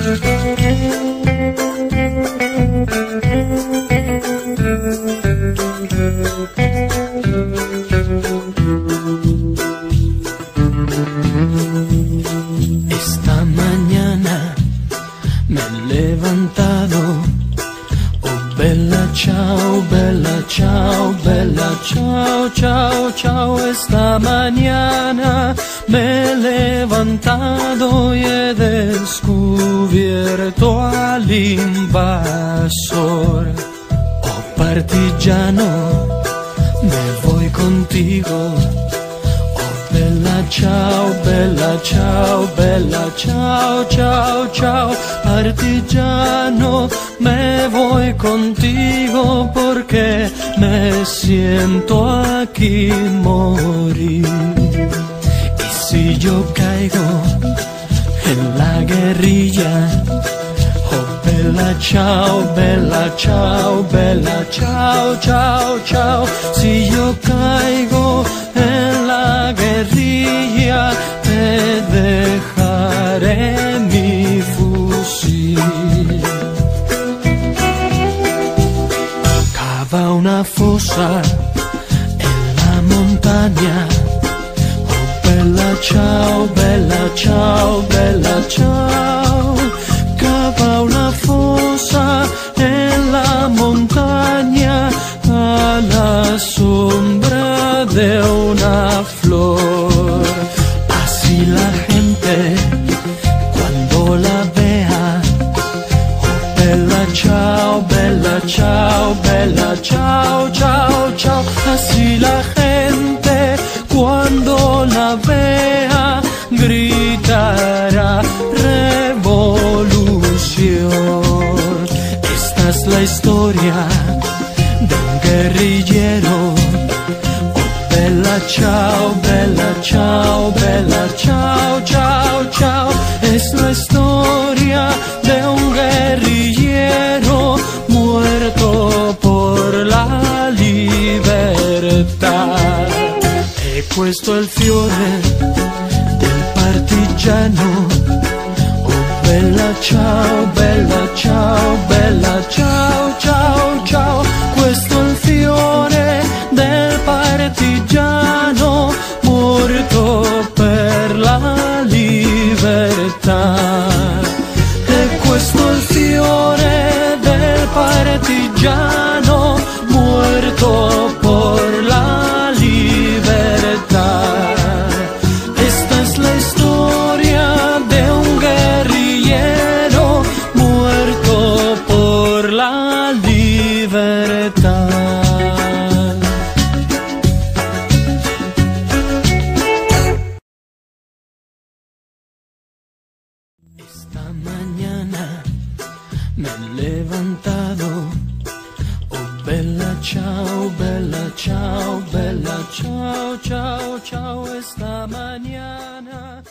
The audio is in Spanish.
Esta mañana me he levantado. Oh, bella ciao, bella ciao, bella ciao, ciao, ciao. Esta mañana me he levantado y he descubierto al invasor. Oh, partigiano, me voy contigo. Bella ciao, bella ciao, bella ciao, ciao, ciao. Partigiano, me voy contigo porque me siento aquí morir. Y si yo caigo en la guerrilla, oh bella ciao, bella ciao, bella ciao, ciao, ciao. Si yo caigo en la guerrilla, te dejaré mi fusil. Cava una fosa en la montaña. Oh bella ciao, bella ciao, bella ciao. Cava una fosa en la montaña a la sombra de una flor. Así la gente cuando la vea, oh bella ciao, bella ciao, bella ciao, ciao, ciao. Así la gente cuando la vea gritará revolución. Esta es la historia de un guerrillero. Oh bella ciao, bella ciao, bella ciao, ciao, ciao. Es la historia de un guerrillero muerto por la libertad. He puesto el fiore del partigiano. Oh bella ciao, bella ciao, bella ciao, ciao, ciao. Questo è il fiore del partigiano morto per la libertà. E questo è il fiore del partigiano muerto por la libertà. Esta es la historia de un guerrillero muerto por la libertà. Esta mañana me he levantado. Oh bella ciao, bella ciao, bella ciao, ciao, ciao. Esta mañana